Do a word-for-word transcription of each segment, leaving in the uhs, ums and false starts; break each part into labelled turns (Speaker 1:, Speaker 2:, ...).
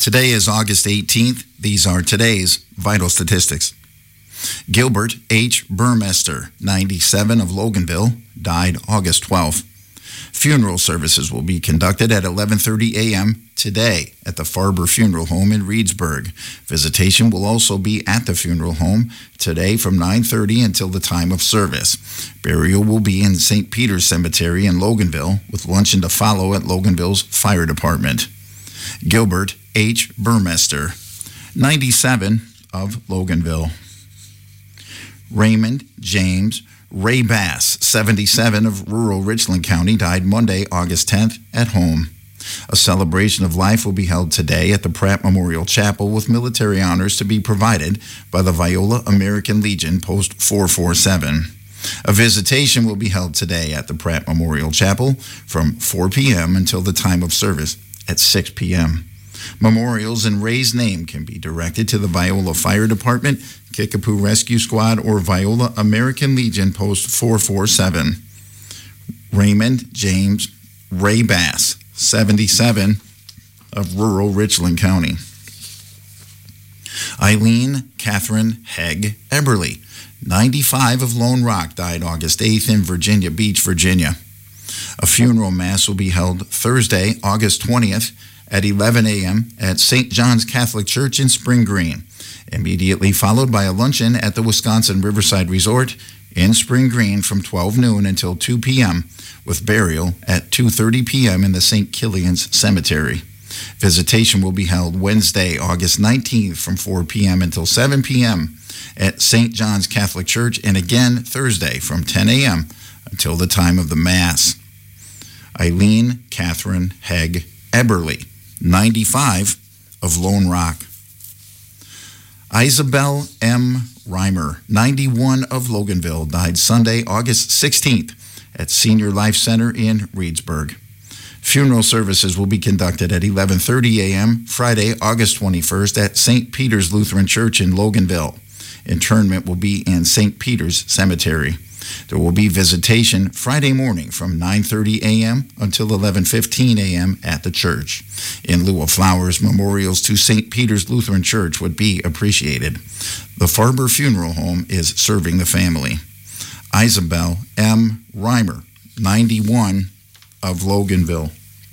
Speaker 1: Today is August eighteenth. These are today's vital statistics. Gilbert H. Burmester, ninety-seven, of Loganville, died August twelfth. Funeral services will be conducted at eleven thirty a.m. today at the Farber Funeral Home in Reedsburg. Visitation will also be at the funeral home today from nine thirty until the time of service. Burial will be in Saint Peter's Cemetery in Loganville, with luncheon to follow at Loganville's Fire Department. Gilbert H. Burmester, ninety-seven, of Loganville. Raymond James Ray Bass, seventy-seven, of rural Richland County, died Monday, August tenth, at home. A celebration of life will be held today at the Pratt Memorial Chapel, with military honors to be provided by the Viola American Legion, Post four forty-seven. A visitation will be held today at the Pratt Memorial Chapel from four p.m. until the time of service at six p.m. Memorials in Ray's name can be directed to the Viola Fire Department, Kickapoo Rescue Squad, or Viola American Legion, Post four forty-seven. Raymond James Ray Bass, seventy-seven, of rural Richland County. Eileen Catherine Hegg Eberly, ninety-five, of Lone Rock, died August eighth in Virginia Beach, Virginia. A funeral mass will be held Thursday, August twentieth, at eleven a.m. at Saint John's Catholic Church in Spring Green, immediately followed by a luncheon at the Wisconsin Riverside Resort in Spring Green from twelve noon until two p.m., with burial at two thirty p.m. in the Saint Killian's Cemetery. Visitation will be held Wednesday, August nineteenth, from four p.m. until seven p.m. at Saint John's Catholic Church, and again Thursday from ten a.m. until the time of the Mass. Eileen Catherine Hegg Eberly, ninety-five, of Lone Rock. Isabel M. Reimer, ninety-one, of Loganville, died Sunday, August sixteenth, at Senior Life Center in Reedsburg. Funeral services will be conducted at eleven thirty a.m. Friday, August twenty-first, at Saint Peter's Lutheran Church in Loganville. Interment will be in Saint Peter's Cemetery. There will be visitation Friday morning from nine thirty a.m. until eleven fifteen a.m. at the church. In lieu of flowers, memorials to Saint Peter's Lutheran Church would be appreciated. The Farber Funeral Home is serving the family. Isabel M. Reimer, ninety-one, of Loganville.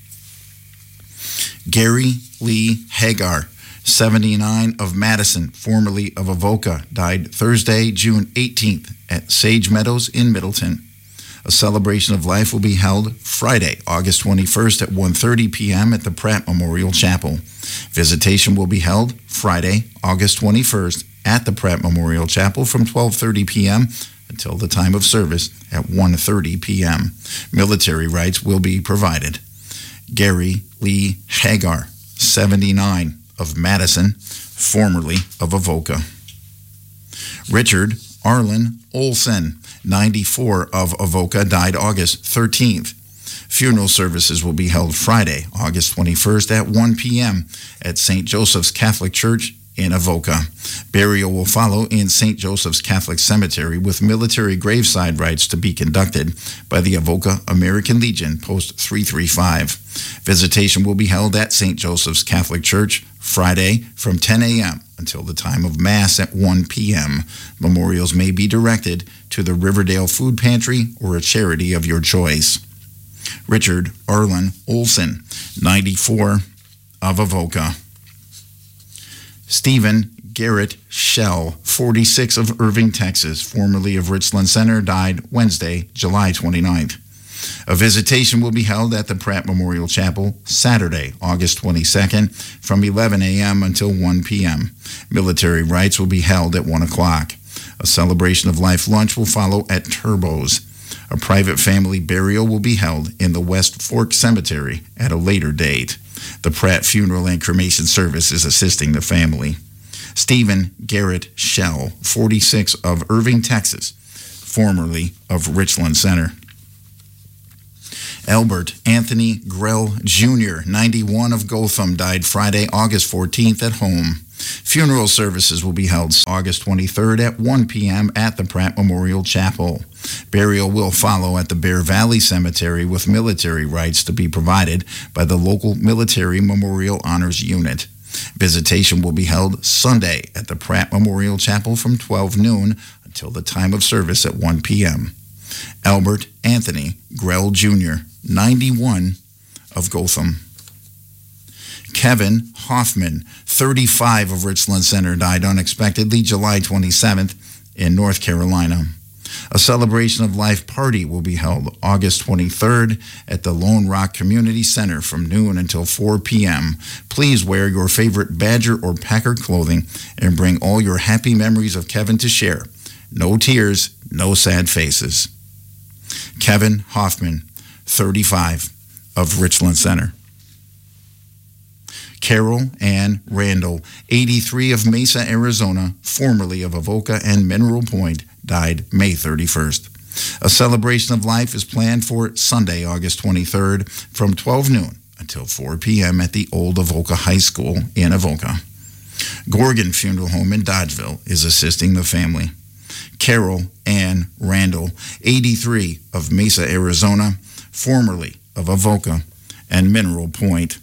Speaker 1: Gary Lee Hagar, seventy-nine, of Madison, formerly of Avoca, died Thursday, June eighteenth, at Sage Meadows in Middleton. A celebration of life will be held Friday, August twenty-first, at one thirty p.m. at the Pratt Memorial Chapel. Visitation will be held Friday, August twenty-first, at the Pratt Memorial Chapel from twelve thirty p.m. until the time of service at one thirty p.m. Military rights will be provided. Gary Lee Hagar, seventy-nine, of Madison, formerly of Avoca. Richard Arlen Olson, ninety-four, of Avoca, died August thirteenth. Funeral services will be held Friday, August twenty-first, at one p.m. at Saint Joseph's Catholic Church in Avoca. Burial will follow in Saint Joseph's Catholic Cemetery, with military graveside rites to be conducted by the Avoca American Legion, Post three thirty-five. Visitation will be held at Saint Joseph's Catholic Church Friday from ten a.m. until the time of Mass at one p.m. Memorials may be directed to the Riverdale Food Pantry or a charity of your choice. Richard Arlen Olson, ninety-four, of Avoca. Stephen Garrett Shell, forty-six, of Irving, Texas, formerly of Richland Center, died Wednesday, July twenty-ninth. A visitation will be held at the Pratt Memorial Chapel Saturday, August twenty-second, from eleven a.m. until one p.m. Military rites will be held at one o'clock. A celebration of life lunch will follow at Turbo's. A private family burial will be held in the West Fork Cemetery at a later date. The Pratt Funeral and Cremation Service is assisting the family. Stephen Garrett Shell, forty-six, of Irving, Texas, formerly of Richland Center. Albert Anthony Grell Junior, ninety-one, of Gotham, died Friday, August fourteenth, at home. Funeral services will be held August twenty-third at one p.m. at the Pratt Memorial Chapel. Burial will follow at the Bear Valley Cemetery, with military rites to be provided by the local Military Memorial Honors Unit. Visitation will be held Sunday at the Pratt Memorial Chapel from twelve noon until the time of service at one p.m. Albert Anthony Grell Junior, ninety-one, of Gotham. Kevin Hoffman, thirty-five, of Richland Center, died unexpectedly July twenty-seventh in North Carolina. A celebration of life party will be held August twenty-third at the Lone Rock Community Center from noon until four p.m. Please wear your favorite Badger or Packer clothing and bring all your happy memories of Kevin to share. No tears, no sad faces. Kevin Hoffman, thirty-five, of Richland Center. Carol Ann Randall, eighty-three, of Mesa, Arizona, formerly of Avoca and Mineral Point, died May thirty-first. A celebration of life is planned for Sunday, August twenty-third, from twelve noon until four p.m. at the Old Avoca High School in Avoca. Gorgon Funeral Home in Dodgeville is assisting the family. Carol Ann Randall, eighty-three, of Mesa, Arizona, formerly of Avoca and Mineral Point,